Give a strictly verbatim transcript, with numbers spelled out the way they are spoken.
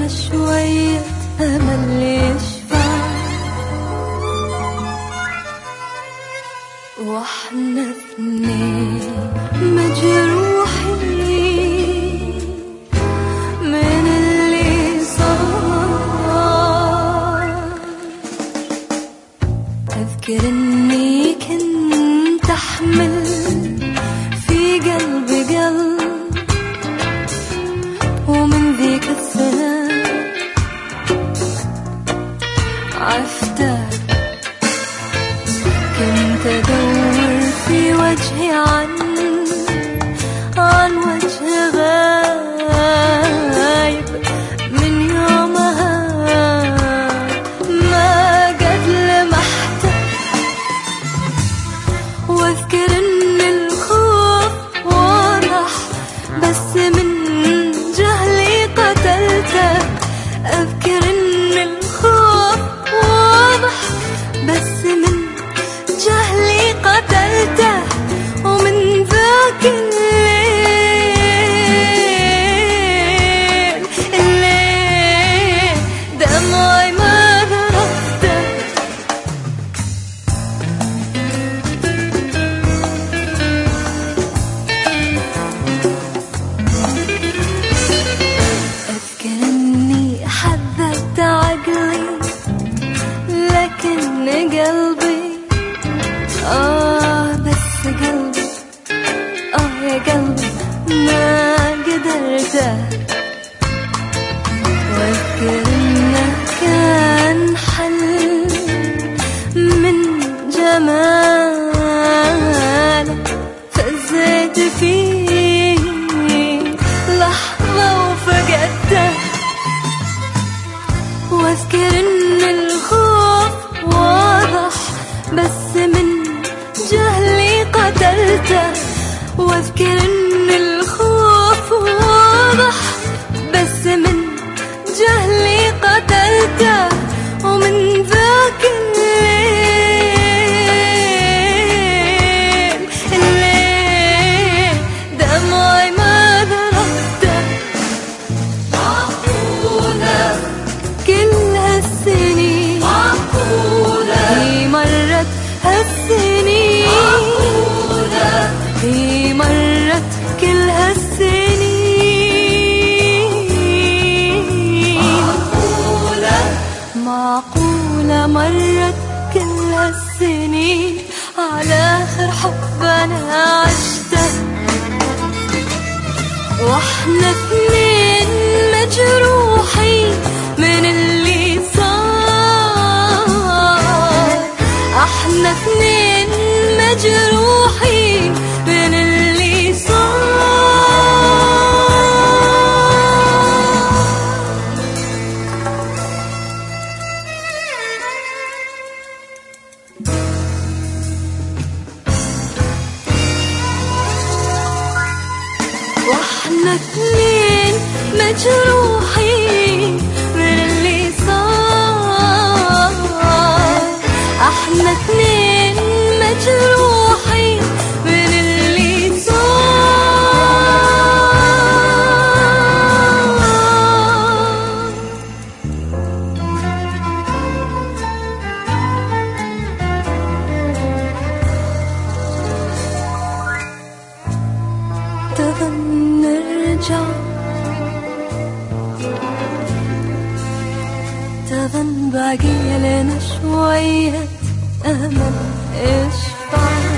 لنا شوية أمل يشفع، واحنا اثنين مجروحين من اللي صار. أذكر إني كنت أحمل في قلبي قلب، ومن ذيك السنة عفتك. كنت أدور في وجهي عن عن وجه غايب من يومها ما قد لمحته. واذكر ان الخوف واضح بس من جهلي قتلته. اذكر ان الخوف واضح بس من جهلي قتلته. ومن ذاك الليل الليل دمعي ما ذرفته. أذكر إني حذرت عقلي لكن قلبي آه بس قلبي آه يا قلبي ما قدرته. واذكر إنه كان حل من جماله فزيت فيه لحظة وفقدته. واذكر إن الخوف واضح بس من جهلي قتلته. واذكر ان الخوف واضح بس من جهلي قتلته. ومن ذاك الليل الليل دمعي ما ذرفته. معقولة كل هالسنين معقولة هي مرت هالسنين معقولة هي مرت كل هالسنين معقولة معقولة مرت كل هالسنين على آخر حب أنا عشته. واحنا اثنين مجروحين من اللي صار. احنا اثنين مجروحين من اللي صار. واحنا اثنين مجروحين من اللي صار. احنا اثنين مجروحين من اللي صار. تظن نرجع تظن باقي لنا شوية أمل يشفع.